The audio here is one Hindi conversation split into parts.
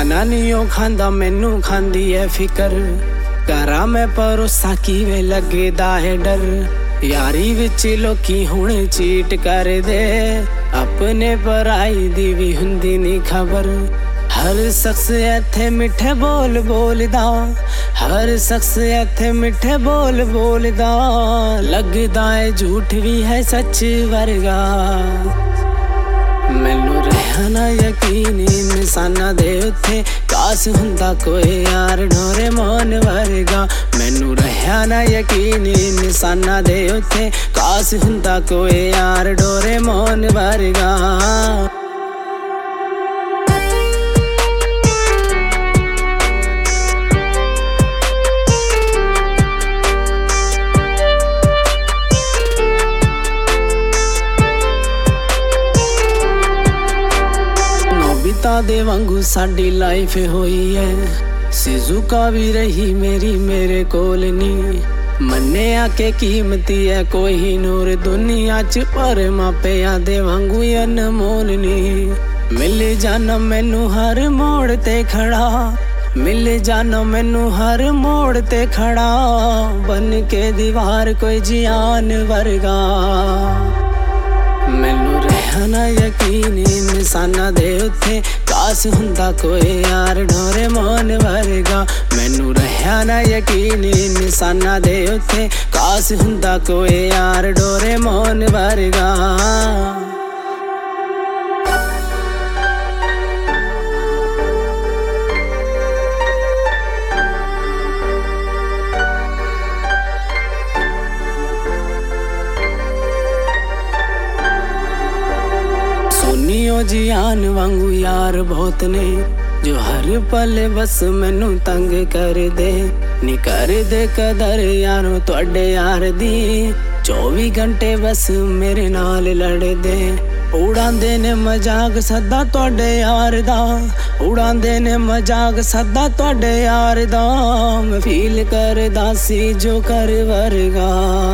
खाना नहीं ओ खांदा मैनू खांदी है फिकर। करा मैं भरोसा किवें लगदा है डर। यारी विच लोकी हुण चीट कर दे, अपने पराई दी भी हुंदी नहीं खबर। हर शख्स इत्थे मिठे बोल बोलदा, हर शख्स इत्थे मिठे बोल बोलदा। लगदा है झूठ भी है सच वर्गा। मैनू रहा ना यकीन इंसाना दे उत्थे, काश हुंदा कोई यार डोरेमोन वर्गा। मैनू रहा ना यकीन इंसाना दे उत्थे, काश हुंदा कोई यार डोरेमोन वर्गा। नोबिता दे वांगू साडी लाइफ होई है, सिजुका भी रही मेरी मेरे कोल नी। मन्ने आके कीमती है कोई नूर दुनिया च, पर मापिया दे वांगू अनमोल नी। मिल जाना मैनू हर मोड़ ते खड़ा, मिल जाना मैनू हर मोड़ ते खड़ा। बन के दीवार कोई जियान वर्गा। मैनू रहा ना यकीन इंसाना दे उत्थे, काश हुंदा कोई यार डोरेमोन वर्गा। मैनू रहा ना यकीन इंसाना दे उत्थे, काश हुंदा कोई यार डोरेमोन वर्गा। सोनियो जियान वांगू यार बहुत ने, जो हर पल बस मैनू तंग कर दे। नी कर दे कदर यारों तुहाडे यार दी, 24 घंटे बस मेरे नाल लड़ दे। उड़ांदे ने मजाक सदा तुहाडे यार दा, उड़ांदे ने मजाक सदा तुहाडे यार दा। मैं फील करदा सी जो कर वर्गा।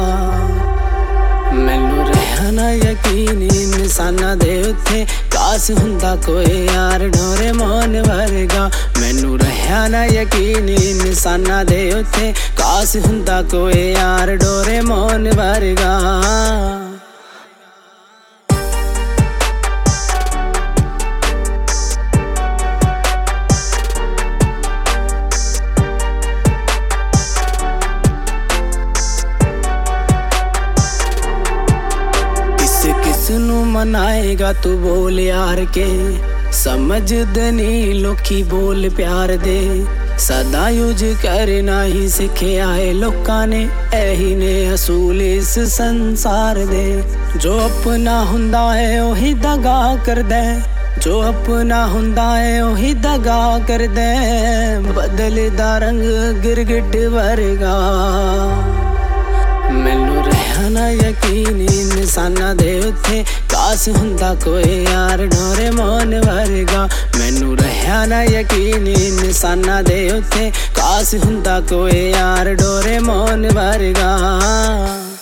मैनू रहा ना यकीन इंसाना दे उत्थे, काश हुंदा कोई यार डोरेमोन वर्गा। मैनू रहा ना यकीन इंसाना दे उत्थे, काश हुंदा कोई यार डोरेमोन वर्गा। किसनू मनाएगा तू बोल यार के, समझदे नी लोकी बोल प्यार दे। सदा यूज करना ही सिखिया है लोकां ने, एही ने असूल इस संसार दे। जो अपना हुंदा है ओही दगा करदा, जो अपना हुंदा है ओही दगा करदा। बदलदा रंग गिरगिट वर्गा। मैनू रहा ना यकीन इंसाना दे उत्थे, काश हुंदा कोई यार डोरेमोन वर्गा। मैनू रहा ना यकीन इंसाना दे उत्थे, काश हुंदा कोई यार डोरेमोन वर्गा।